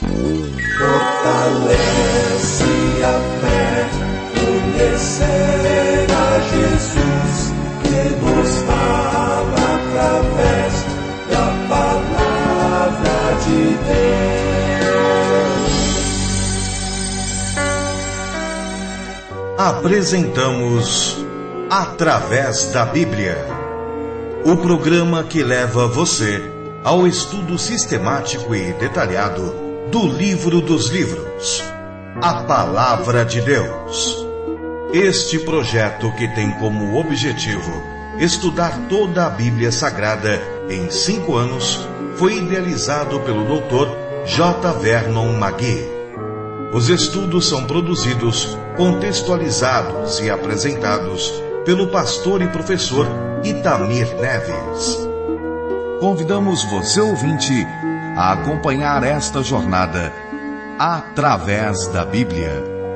Fortalece a fé, conhecer a Jesus, que nos fala através da palavra de Deus. Apresentamos Através da Bíblia, o programa que leva você ao estudo sistemático e detalhado do livro dos livros, a Palavra de Deus. Este projeto, que tem como objetivo estudar toda a Bíblia Sagrada em 5 anos, foi idealizado pelo Dr. J. Vernon McGee. Os estudos são produzidos, contextualizados e apresentados pelo pastor e professor Itamir Neves. Convidamos você, ouvinte, a acompanhar esta jornada através da Bíblia.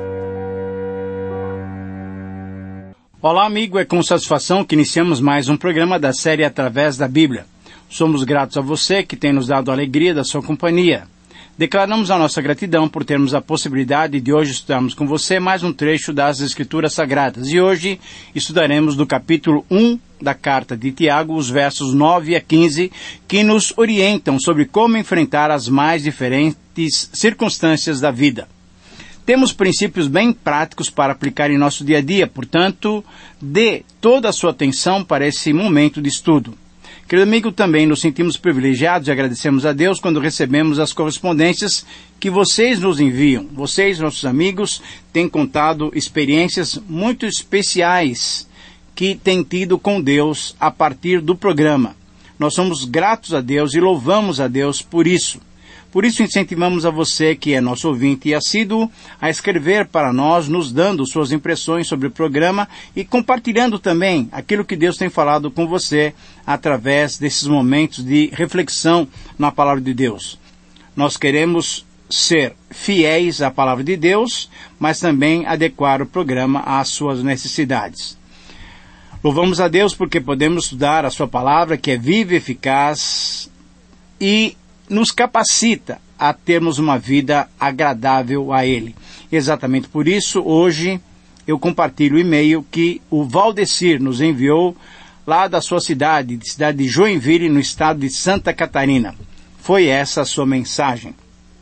Olá, amigo, é com satisfação que iniciamos mais um programa da série Através da Bíblia. Somos gratos a você que tem nos dado a alegria da sua companhia. Declaramos a nossa gratidão por termos a possibilidade de hoje estudarmos com você mais um trecho das Escrituras Sagradas. E hoje estudaremos do capítulo 1 da carta de Tiago, os versos 9 a 15, que nos orientam sobre como enfrentar as mais diferentes circunstâncias da vida. Temos princípios bem práticos para aplicar em nosso dia a dia, portanto, dê toda a sua atenção para esse momento de estudo. Querido amigo, também nos sentimos privilegiados e agradecemos a Deus quando recebemos as correspondências que vocês nos enviam. Vocês, nossos amigos, têm contado experiências muito especiais que têm tido com Deus a partir do programa. Nós somos gratos a Deus e louvamos a Deus por isso. Por isso incentivamos a você, que é nosso ouvinte e assíduo, a escrever para nós, nos dando suas impressões sobre o programa e compartilhando também aquilo que Deus tem falado com você através desses momentos de reflexão na Palavra de Deus. Nós queremos ser fiéis à Palavra de Deus, mas também adequar o programa às suas necessidades. Louvamos a Deus porque podemos estudar a sua Palavra, que é viva e eficaz, e nos capacita a termos uma vida agradável a Ele. Exatamente por isso, hoje, eu compartilho o e-mail que o Valdecir nos enviou lá da sua cidade de Joinville, no estado de Santa Catarina. Foi essa a sua mensagem.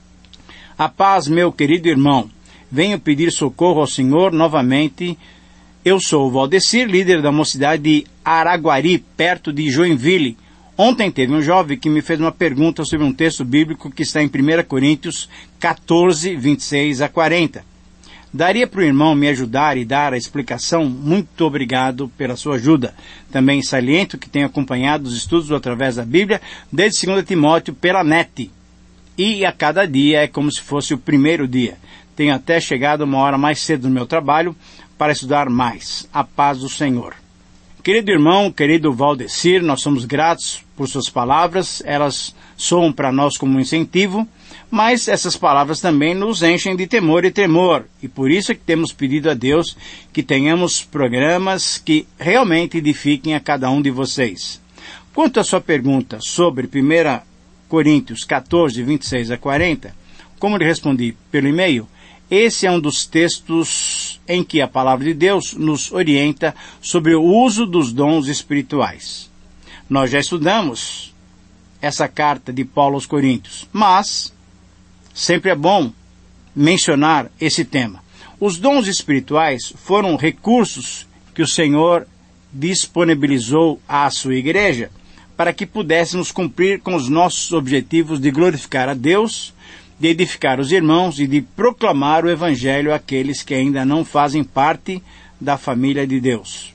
A paz, meu querido irmão. Venho pedir socorro ao Senhor novamente. Eu sou o Valdecir, líder da mocidade de Araguari, perto de Joinville. Ontem teve um jovem que me fez uma pergunta sobre um texto bíblico que está em 1 Coríntios 14, 26 a 40. Daria para o irmão me ajudar e dar a explicação? Muito obrigado pela sua ajuda. Também saliento que tenho acompanhado os estudos através da Bíblia desde 2 Timóteo pela NET. E a cada dia é como se fosse o primeiro dia. Tenho até chegado uma hora mais cedo no meu trabalho para estudar mais. A paz do Senhor. Querido irmão, querido Valdecir, nós somos gratos por suas palavras, elas soam para nós como um incentivo, mas essas palavras também nos enchem de temor e tremor, e por isso é que temos pedido a Deus que tenhamos programas que realmente edifiquem a cada um de vocês. Quanto à sua pergunta sobre 1 Coríntios 14, 26 a 40, como lhe respondi pelo e-mail, esse é um dos textos em que a Palavra de Deus nos orienta sobre o uso dos dons espirituais. Nós já estudamos essa carta de Paulo aos Coríntios, mas sempre é bom mencionar esse tema. Os dons espirituais foram recursos que o Senhor disponibilizou à sua igreja para que pudéssemos cumprir com os nossos objetivos de glorificar a Deus, de edificar os irmãos e de proclamar o Evangelho àqueles que ainda não fazem parte da família de Deus.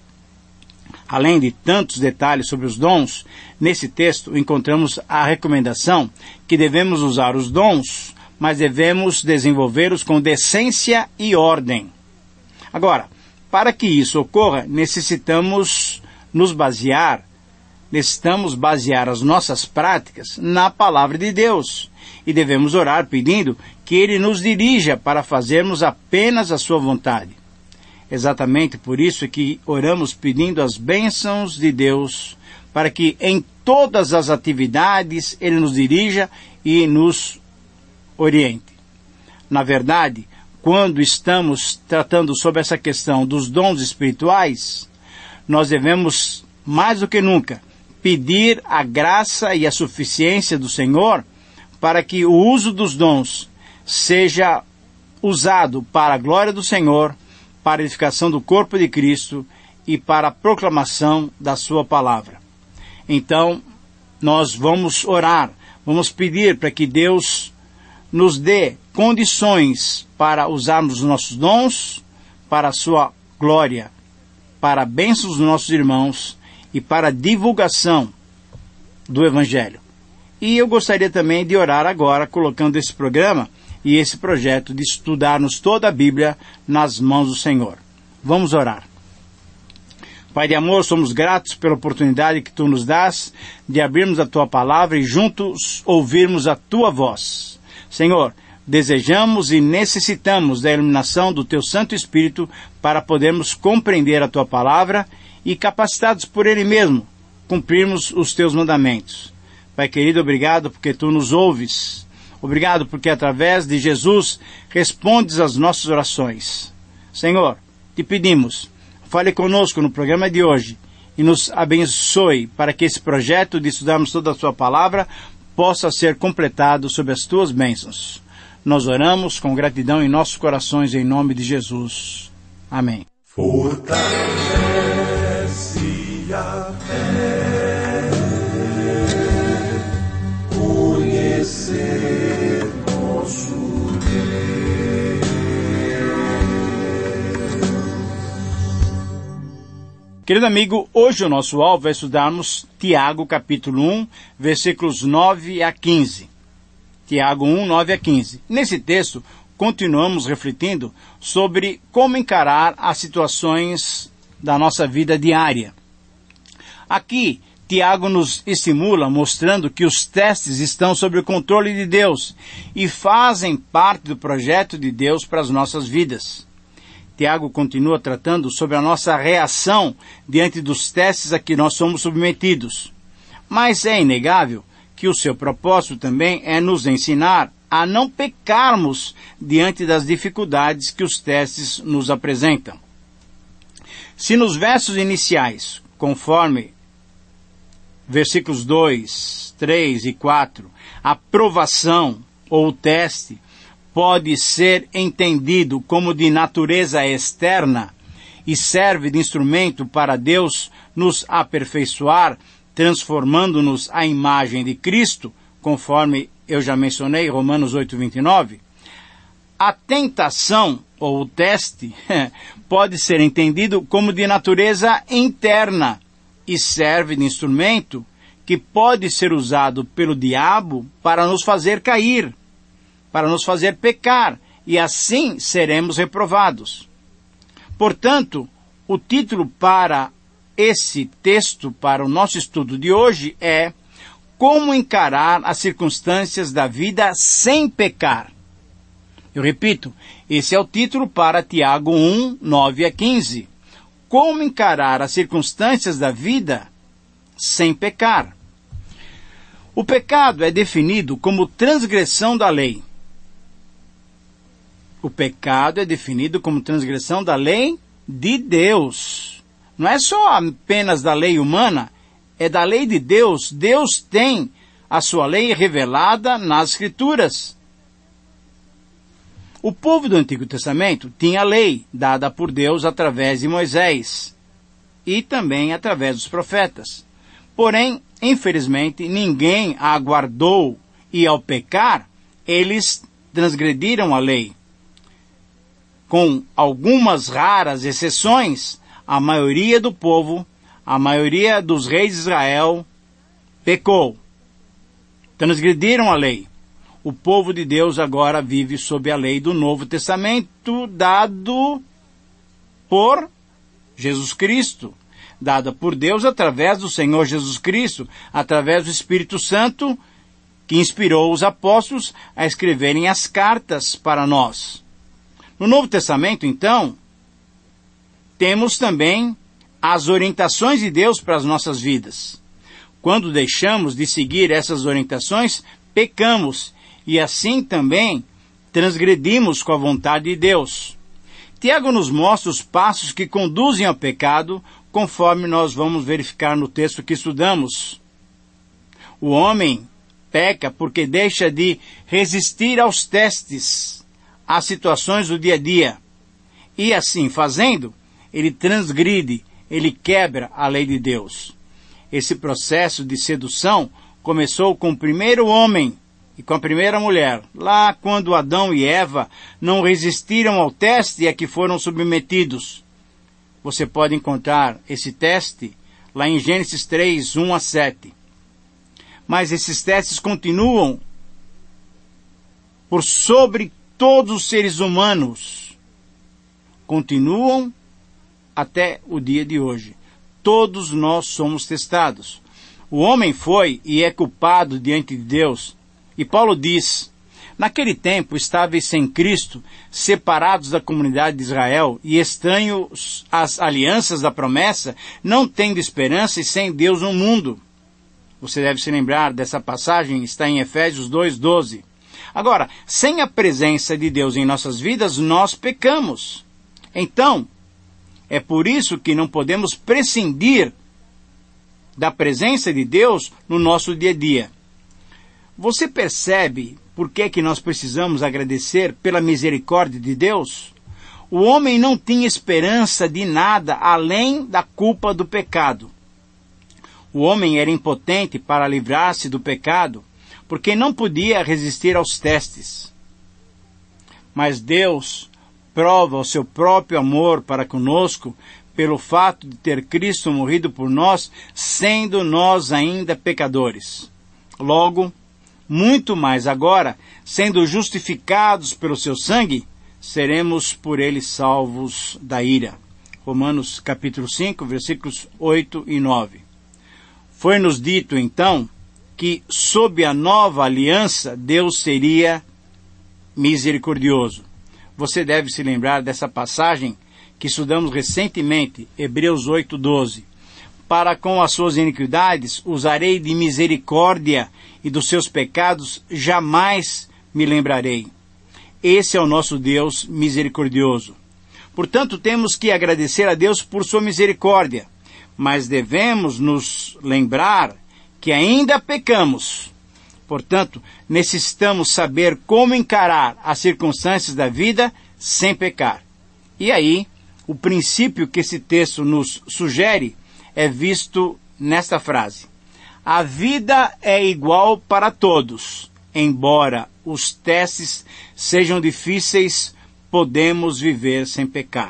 Além de tantos detalhes sobre os dons, nesse texto encontramos a recomendação que devemos usar os dons, mas devemos desenvolvê-los com decência e ordem. Agora, para que isso ocorra, necessitamos basear as nossas práticas na Palavra de Deus. E devemos orar pedindo que Ele nos dirija para fazermos apenas a sua vontade. Exatamente por isso é que oramos pedindo as bênçãos de Deus, para que em todas as atividades Ele nos dirija e nos Oriente. Na verdade, quando estamos tratando sobre essa questão dos dons espirituais, nós devemos, mais do que nunca, pedir a graça e a suficiência do Senhor para que o uso dos dons seja usado para a glória do Senhor, para a edificação do corpo de Cristo e para a proclamação da sua palavra. Então, nós vamos orar, vamos pedir para que Deus nos dê condições para usarmos os nossos dons para a sua glória, para a bênção dos nossos irmãos e para a divulgação do Evangelho. E eu gostaria também de orar agora, colocando esse programa e esse projeto de estudarmos toda a Bíblia nas mãos do Senhor. Vamos orar. Pai de amor, somos gratos pela oportunidade que Tu nos dás de abrirmos a Tua palavra e juntos ouvirmos a Tua voz. Senhor, desejamos e necessitamos da iluminação do Teu Santo Espírito para podermos compreender a Tua palavra e, capacitados por Ele mesmo, cumprirmos os Teus mandamentos. Pai querido, obrigado porque Tu nos ouves. Obrigado porque através de Jesus respondes às nossas orações. Senhor, te pedimos, fale conosco no programa de hoje e nos abençoe para que esse projeto de estudarmos toda a Sua palavra possa ser completado sob as Tuas bênçãos. Nós oramos com gratidão em nossos corações em nome de Jesus. Amém. Fortalece a fé, conhecer nosso Deus. Querido amigo, hoje o nosso alvo é estudarmos Tiago capítulo 1, versículos 9 a 15. Tiago 1, 9 a 15. Nesse texto, continuamos refletindo sobre como encarar as situações da nossa vida diária. Aqui, Tiago nos estimula mostrando que os testes estão sob o controle de Deus e fazem parte do projeto de Deus para as nossas vidas. Tiago continua tratando sobre a nossa reação diante dos testes a que nós somos submetidos. Mas é inegável que o seu propósito também é nos ensinar a não pecarmos diante das dificuldades que os testes nos apresentam. Se nos versos iniciais, conforme versículos 2, 3 e 4, a provação ou teste pode ser entendido como de natureza externa e serve de instrumento para Deus nos aperfeiçoar, transformando-nos à imagem de Cristo, conforme eu já mencionei, Romanos 8:29, a tentação, ou o teste, pode ser entendido como de natureza interna e serve de instrumento que pode ser usado pelo diabo para nos fazer cair, para nos fazer pecar, e assim seremos reprovados. Portanto, o título para esse texto, para o nosso estudo de hoje, é Como encarar as circunstâncias da vida sem pecar. Eu repito, esse é o título para Tiago 1, 9 a 15. Como encarar as circunstâncias da vida sem pecar. O pecado é definido como transgressão da lei. O pecado é definido como transgressão da lei de Deus. Não é só apenas da lei humana, é da lei de Deus. Deus tem a sua lei revelada nas Escrituras. O povo do Antigo Testamento tinha a lei dada por Deus através de Moisés e também através dos profetas. Porém, infelizmente, ninguém a aguardou e, ao pecar, eles transgrediram a lei. Com algumas raras exceções, a maioria do povo, a maioria dos reis de Israel, pecou. Transgrediram a lei. O povo de Deus agora vive sob a lei do Novo Testamento, dado por Jesus Cristo, dada por Deus através do Senhor Jesus Cristo, através do Espírito Santo, que inspirou os apóstolos a escreverem as cartas para nós. No Novo Testamento, então, temos também as orientações de Deus para as nossas vidas. Quando deixamos de seguir essas orientações, pecamos e assim também transgredimos com a vontade de Deus. Tiago nos mostra os passos que conduzem ao pecado, conforme nós vamos verificar no texto que estudamos. O homem peca porque deixa de resistir aos testes, às situações do dia a dia. E assim fazendo, ele transgride, ele quebra a lei de Deus. Esse processo de sedução começou com o primeiro homem e com a primeira mulher, lá quando Adão e Eva não resistiram ao teste a que foram submetidos. Você pode encontrar esse teste lá em Gênesis 3, 1 a 7. Mas esses testes continuam por sobre todos os seres humanos. Continuam até o dia de hoje. Todos nós somos testados. O homem foi e é culpado diante de Deus. E Paulo diz, naquele tempo estáveis sem Cristo, separados da comunidade de Israel e estranhos às alianças da promessa, não tendo esperança e sem Deus no mundo. Você deve se lembrar dessa passagem, está em Efésios 2:12. Agora, sem a presença de Deus em nossas vidas, nós pecamos. Então, é por isso que não podemos prescindir da presença de Deus no nosso dia a dia. Você percebe por que nós precisamos agradecer pela misericórdia de Deus? O homem não tinha esperança de nada além da culpa do pecado. O homem era impotente para livrar-se do pecado, porque não podia resistir aos testes. Mas Deus prova o seu próprio amor para conosco pelo fato de ter Cristo morrido por nós, sendo nós ainda pecadores. Logo, muito mais agora, sendo justificados pelo seu sangue, seremos por ele salvos da ira. Romanos capítulo 5, versículos 8 e 9. Foi-nos dito, então, que sob a nova aliança, Deus seria misericordioso. Você deve se lembrar dessa passagem que estudamos recentemente, Hebreus 8:12. Para com as suas iniquidades usarei de misericórdia, e dos seus pecados jamais me lembrarei. Esse é o nosso Deus misericordioso. Portanto, temos que agradecer a Deus por sua misericórdia, mas devemos nos lembrar que ainda pecamos. Portanto, necessitamos saber como encarar as circunstâncias da vida sem pecar. E aí, o princípio que esse texto nos sugere é visto nesta frase. A vida é igual para todos. Embora os testes sejam difíceis, podemos viver sem pecar.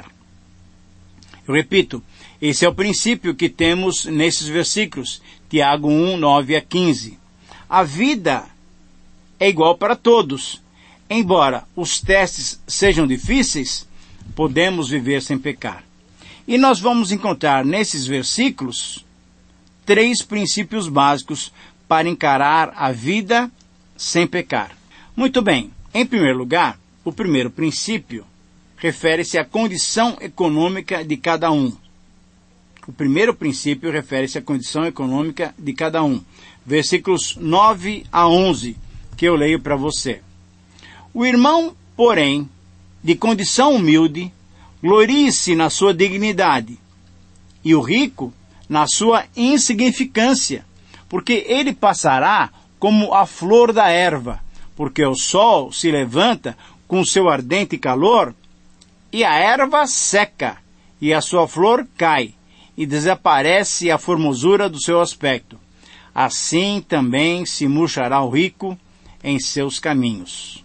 Eu repito, esse é o princípio que temos nesses versículos, Tiago 1, 9 a 15. A vida é igual para todos. Embora os testes sejam difíceis, podemos viver sem pecar. E nós vamos encontrar nesses versículos 3 princípios básicos para encarar a vida sem pecar. Muito bem, em primeiro lugar, o primeiro princípio refere-se à condição econômica de cada um. O primeiro princípio refere-se à condição econômica de cada um. Versículos 9 a 11, que eu leio para você. O irmão, porém, de condição humilde, glorie-se na sua dignidade, e o rico na sua insignificância, porque ele passará como a flor da erva, porque o sol se levanta com seu ardente calor, e a erva seca, e a sua flor cai, e desaparece a formosura do seu aspecto. Assim também se murchará o rico em seus caminhos.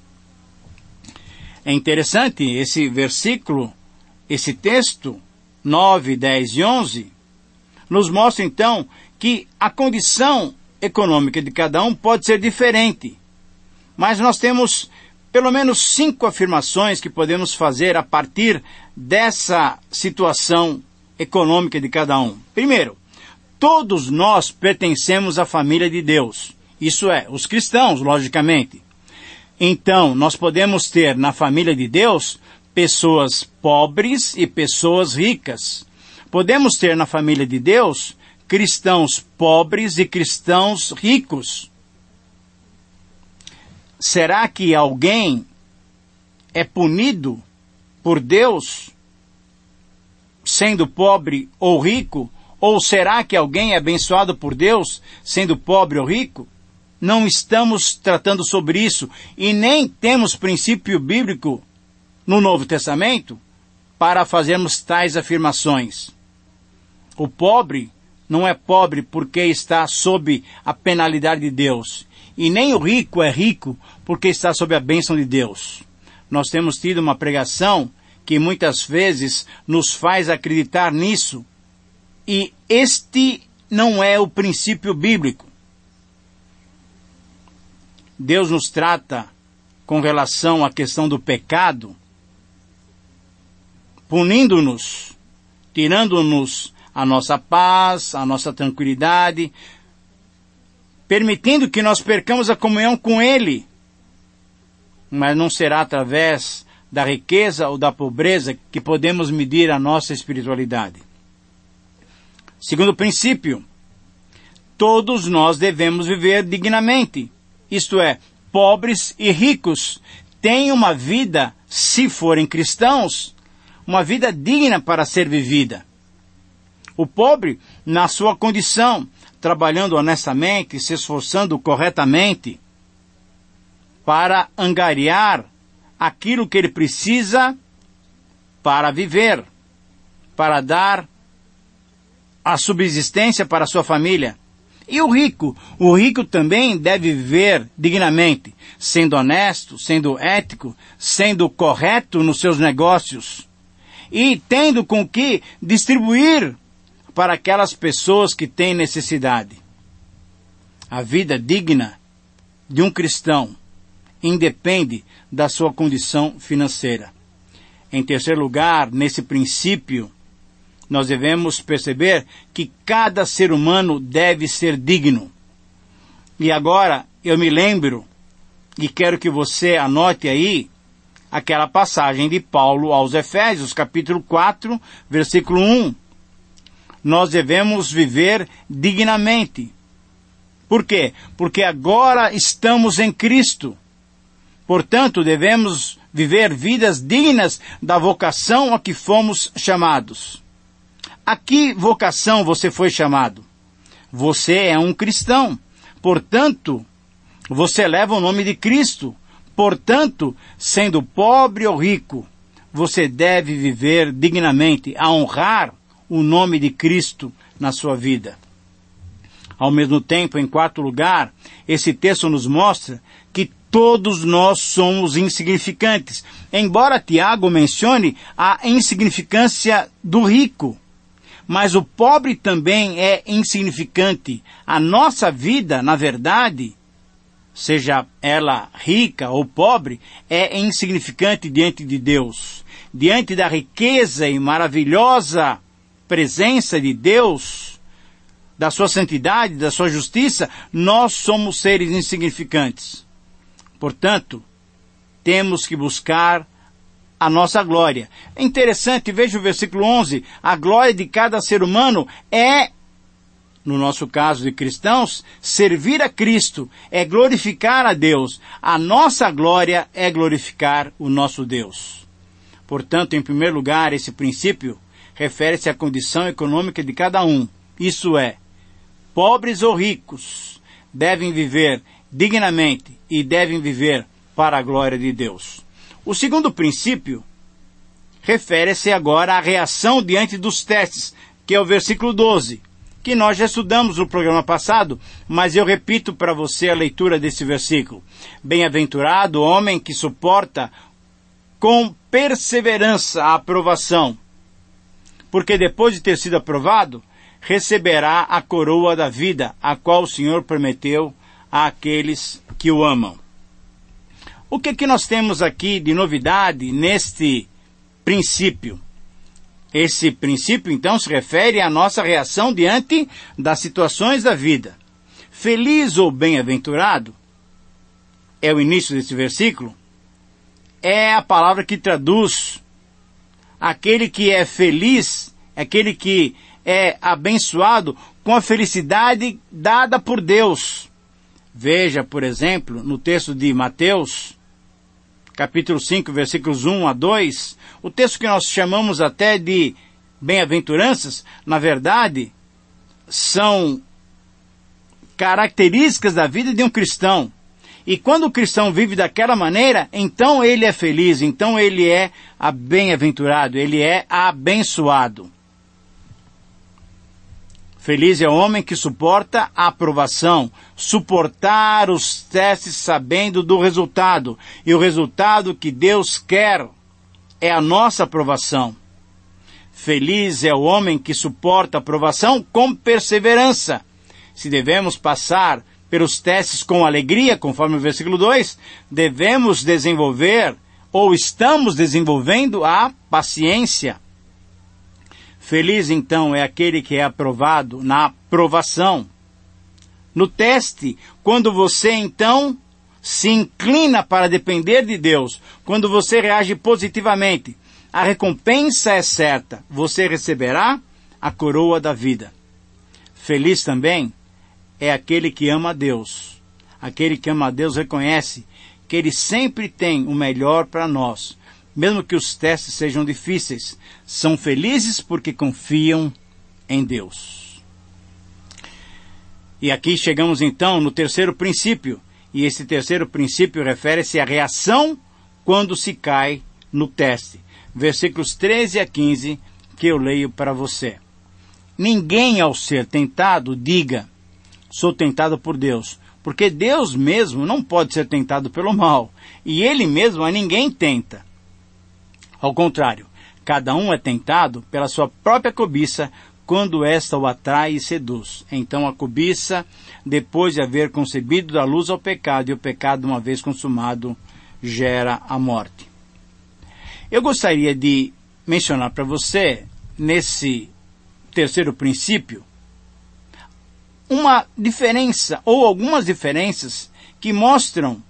É interessante esse versículo, esse texto, 9, 10 e 11, nos mostra então que a condição econômica de cada um pode ser diferente. Mas nós temos pelo menos 5 afirmações que podemos fazer a partir dessa situação econômica de cada um. Primeiro, todos nós pertencemos à família de Deus. Isso é, os cristãos, logicamente. Então, nós podemos ter na família de Deus pessoas pobres e pessoas ricas. Podemos ter na família de Deus cristãos pobres e cristãos ricos. será que alguém é punido por Deus sendo pobre ou rico? Ou será que alguém é abençoado por Deus sendo pobre ou rico? Não estamos tratando sobre isso e nem temos princípio bíblico no Novo Testamento para fazermos tais afirmações. O pobre não é pobre porque está sob a penalidade de Deus, e nem o rico é rico porque está sob a bênção de Deus. Nós temos tido uma pregação que muitas vezes nos faz acreditar nisso, e este não é o princípio bíblico. Deus nos trata com relação à questão do pecado, punindo-nos, tirando-nos a nossa paz, a nossa tranquilidade, permitindo que nós percamos a comunhão com Ele. Mas não será através da riqueza ou da pobreza que podemos medir a nossa espiritualidade. Segundo princípio, todos nós devemos viver dignamente. Isto é, pobres e ricos têm uma vida, se forem cristãos, uma vida digna para ser vivida. O pobre, na sua condição, trabalhando honestamente, se esforçando corretamente para angariar aquilo que ele precisa para viver, para dar a subsistência para a sua família. E o rico também deve viver dignamente, sendo honesto, sendo ético, sendo correto nos seus negócios e tendo com que distribuir para aquelas pessoas que têm necessidade. A vida digna de um cristão independe da sua condição financeira. Em terceiro lugar, nesse princípio, nós devemos perceber que cada ser humano deve ser digno. E agora eu me lembro, e quero que você anote aí, aquela passagem de Paulo aos Efésios, capítulo 4, versículo 1. Nós devemos viver dignamente. Por quê? Porque agora estamos em Cristo. Portanto, devemos viver vidas dignas da vocação a que fomos chamados. A que vocação você foi chamado? Você é um cristão. Portanto, você leva o nome de Cristo. Portanto, sendo pobre ou rico, você deve viver dignamente, a honrar o nome de Cristo na sua vida. Ao mesmo tempo, em quarto lugar, esse texto nos mostra que todos nós somos insignificantes. Embora Tiago mencione a insignificância do rico, mas o pobre também é insignificante. A nossa vida, na verdade, seja ela rica ou pobre, é insignificante diante de Deus. Diante da riqueza e maravilhosa presença de Deus, da sua santidade, da sua justiça, nós somos seres insignificantes. Portanto, temos que buscar a nossa glória. É interessante, veja o versículo 11, a glória de cada ser humano é, no nosso caso de cristãos, servir a Cristo, é glorificar a Deus. A nossa glória é glorificar o nosso Deus. Portanto, em primeiro lugar, esse princípio refere-se à condição econômica de cada um. Isso é, pobres ou ricos devem viver dignamente e devem viver para a glória de Deus. O segundo princípio refere-se agora à reação diante dos testes, que é o versículo 12, que nós já estudamos no programa passado, mas eu repito para você a leitura desse versículo. Bem-aventurado o homem que suporta com perseverança a aprovação, porque depois de ter sido aprovado, receberá a coroa da vida, a qual o Senhor prometeu àqueles que o amam. O que nós temos aqui de novidade neste princípio? Esse princípio, então, se refere à nossa reação diante das situações da vida. Feliz ou bem-aventurado, é o início desse versículo, é a palavra que traduz aquele que é feliz, aquele que é abençoado com a felicidade dada por Deus. Veja, por exemplo, no texto de Mateus, capítulo 5, versículos 1 a 2, o texto que nós chamamos até de bem-aventuranças, na verdade, são características da vida de um cristão. E quando o cristão vive daquela maneira, então ele é feliz, então ele é bem-aventurado, ele é abençoado. Feliz é o homem que suporta a aprovação, suportar os testes sabendo do resultado. E o resultado que Deus quer é a nossa aprovação. Feliz é o homem que suporta a aprovação com perseverança. Se devemos passar pelos testes com alegria, conforme o versículo 2, devemos desenvolver, ou estamos desenvolvendo, a paciência. Feliz, então, é aquele que é aprovado na aprovação. No teste, quando você, então, se inclina para depender de Deus, quando você reage positivamente, a recompensa é certa, você receberá a coroa da vida. Feliz também é aquele que ama a Deus. Aquele que ama a Deus reconhece que Ele sempre tem o melhor para nós. Mesmo que os testes sejam difíceis, são felizes porque confiam em Deus. E aqui chegamos então no terceiro princípio. E esse terceiro princípio refere-se à reação quando se cai no teste. Versículos 13 a 15 que eu leio para você. Ninguém ao ser tentado diga: sou tentado por Deus, porque Deus mesmo não pode ser tentado pelo mal, e Ele mesmo a ninguém tenta. Ao contrário, cada um é tentado pela sua própria cobiça, quando esta o atrai e seduz. Então a cobiça, depois de haver concebido, dá luz ao pecado, e o pecado, uma vez consumado, gera a morte. Eu gostaria de mencionar para você, nesse terceiro princípio, uma diferença, ou algumas diferenças, que mostram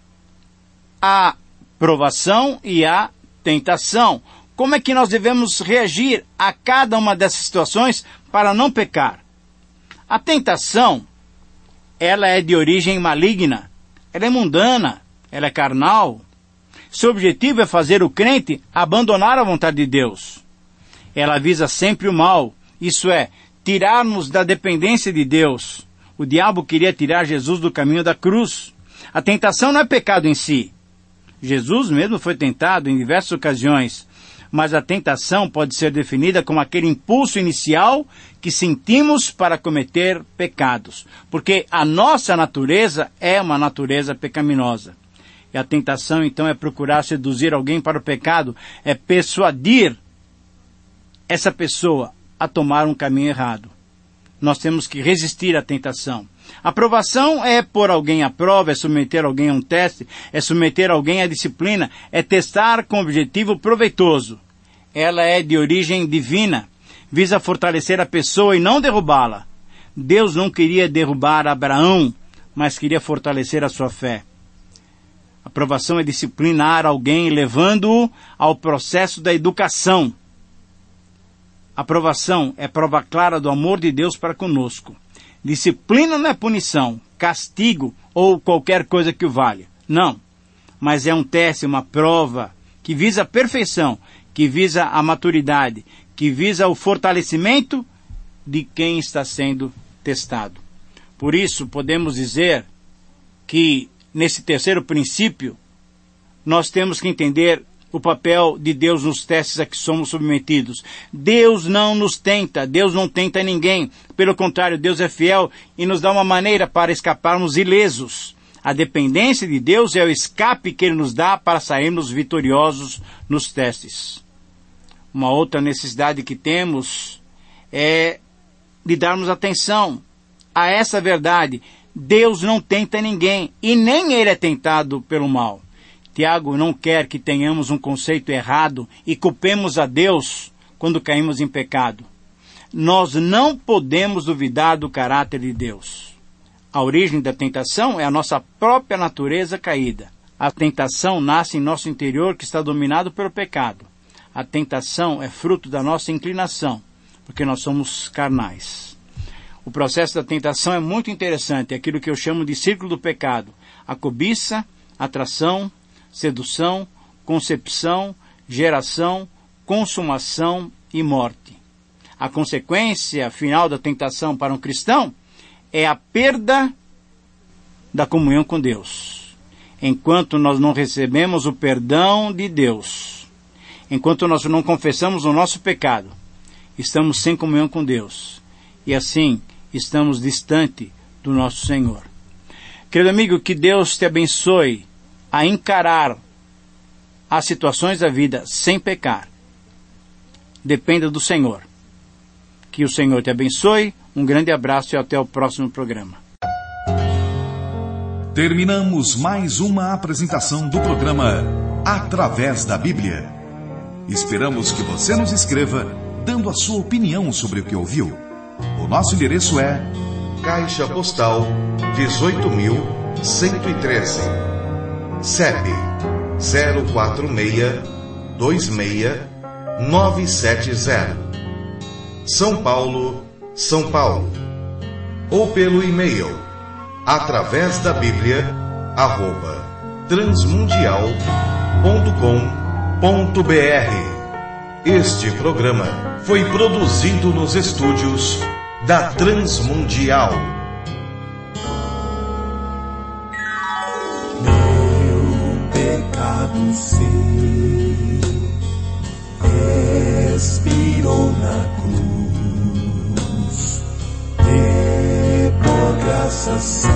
a provação e a tentação. Como é que nós devemos reagir a cada uma dessas situações para não pecar? A tentação, ela é de origem maligna, ela é mundana, ela é carnal. Seu objetivo é fazer o crente abandonar a vontade de Deus. Ela visa sempre o mal, isso é, tirar-nos da dependência de Deus. O diabo queria tirar Jesus do caminho da cruz. A tentação não é pecado em si. Jesus mesmo foi tentado em diversas ocasiões, mas a tentação pode ser definida como aquele impulso inicial que sentimos para cometer pecados, porque a nossa natureza é uma natureza pecaminosa. E a tentação, então, é procurar seduzir alguém para o pecado, é persuadir essa pessoa a tomar um caminho errado. Nós temos que resistir à tentação. A aprovação é pôr alguém à prova, é submeter alguém a um teste, é submeter alguém à disciplina, é testar com objetivo proveitoso. Ela é de origem divina, visa fortalecer a pessoa e não derrubá-la. Deus não queria derrubar Abraão, mas queria fortalecer a sua fé. A aprovação é disciplinar alguém, levando-o ao processo da educação. A aprovação é prova clara do amor de Deus para conosco. Disciplina não é punição, castigo ou qualquer coisa que o valha. Não. Mas é um teste, uma prova que visa a perfeição, que visa a maturidade, que visa o fortalecimento de quem está sendo testado. Por isso, podemos dizer que, nesse terceiro princípio, nós temos que entender o papel de Deus nos testes a que somos submetidos. Deus não nos tenta, Deus não tenta ninguém. Pelo contrário, Deus é fiel e nos dá uma maneira para escaparmos ilesos. A dependência de Deus é o escape que Ele nos dá para sairmos vitoriosos nos testes. Uma outra necessidade que temos é de darmos atenção a essa verdade. Deus não tenta ninguém e nem Ele é tentado pelo mal. Tiago não quer que tenhamos um conceito errado e culpemos a Deus quando caímos em pecado. Nós não podemos duvidar do caráter de Deus. A origem da tentação é a nossa própria natureza caída. A tentação nasce em nosso interior que está dominado pelo pecado. A tentação é fruto da nossa inclinação, porque nós somos carnais. O processo da tentação é muito interessante, é aquilo que eu chamo de círculo do pecado. A cobiça, atração, sedução, concepção, geração, consumação e morte. A consequência final da tentação para um cristão é a perda da comunhão com Deus. Enquanto nós não recebemos o perdão de Deus, enquanto nós não confessamos o nosso pecado, estamos sem comunhão com Deus. E assim, estamos distante do nosso Senhor. Querido amigo, que Deus te abençoe a encarar as situações da vida sem pecar. Dependa do Senhor. Que o Senhor te abençoe. Um grande abraço e até o próximo programa. Terminamos mais uma apresentação do programa Através da Bíblia. Esperamos que você nos escreva dando a sua opinião sobre o que ouviu. O nosso endereço é Caixa Postal 18.113, CEP 04626-970, São Paulo, São Paulo. Ou pelo e-mail através da Bíblia @transmundial.com.br. Este programa foi produzido nos estúdios da Transmundial. Meu pecado sim expirou na cruz, e por graça